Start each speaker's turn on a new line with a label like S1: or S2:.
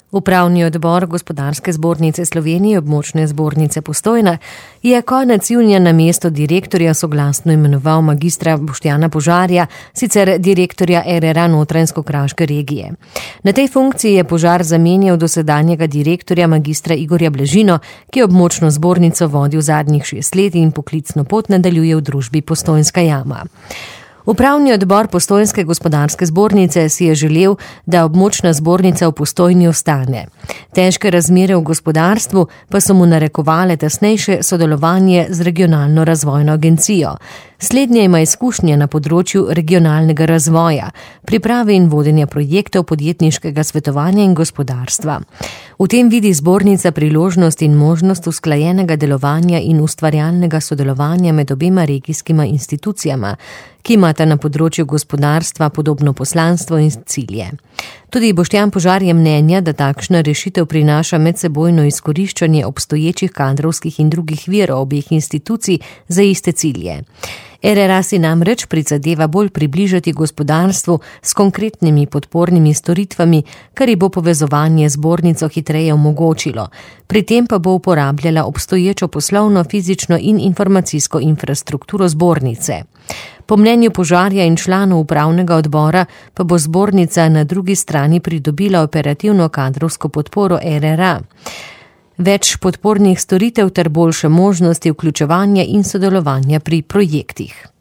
S1: Upravni odbor Gospodarske zbornice Slovenije območne zbornice Postojna je konec junija na mesto direktorja soglasno imenoval magistra Boštjana Požarja, sicer direktorja RRA Notranjsko-kraške regije. Na tej funkciji je Požar zamenjal dosedanjega direktorja magistra Igorja Blažino, ki je območno zbornico vodil zadnjih 6 let in poklicno pot nadaljuje v družbi Postojnska jama. Upravni odbor Postojnske gospodarske zbornice si je želel, da območna zbornica v Postojni ostane. Težke razmere v gospodarstvu pa so mu narekovale tesnejše sodelovanje z regionalno razvojno agencijo. Slednja ima izkušnje na področju regionalnega razvoja, priprave in vodenja projektov podjetniškega svetovanja in gospodarstva. V tem vidi zbornica priložnost in možnost usklajenega delovanja in ustvarjalnega sodelovanja med obema regijskima institucijama, ki imata na področju gospodarstva podobno poslanstvo in cilje. Tudi Boštjan Požar je mnenja, da takšna rešitev prinaša medsebojno izkoriščanje obstoječih kadrovskih in drugih virov obeh institucij za iste cilje. RRA si namreč prizadeva bolj približati gospodarstvu s konkretnimi podpornimi storitvami, kar ji bo povezovanje z zbornico hitreje omogočilo. Pri tem pa bo uporabljala obstoječo poslovno, fizično in informacijsko infrastrukturo zbornice. Po mnenju Požarja in članov upravnega odbora pa bo zbornica na drugi strani pridobila operativno kadrovsko podporo RRA. Več podpornih storitev ter boljše možnosti vključevanja in sodelovanja pri projektih.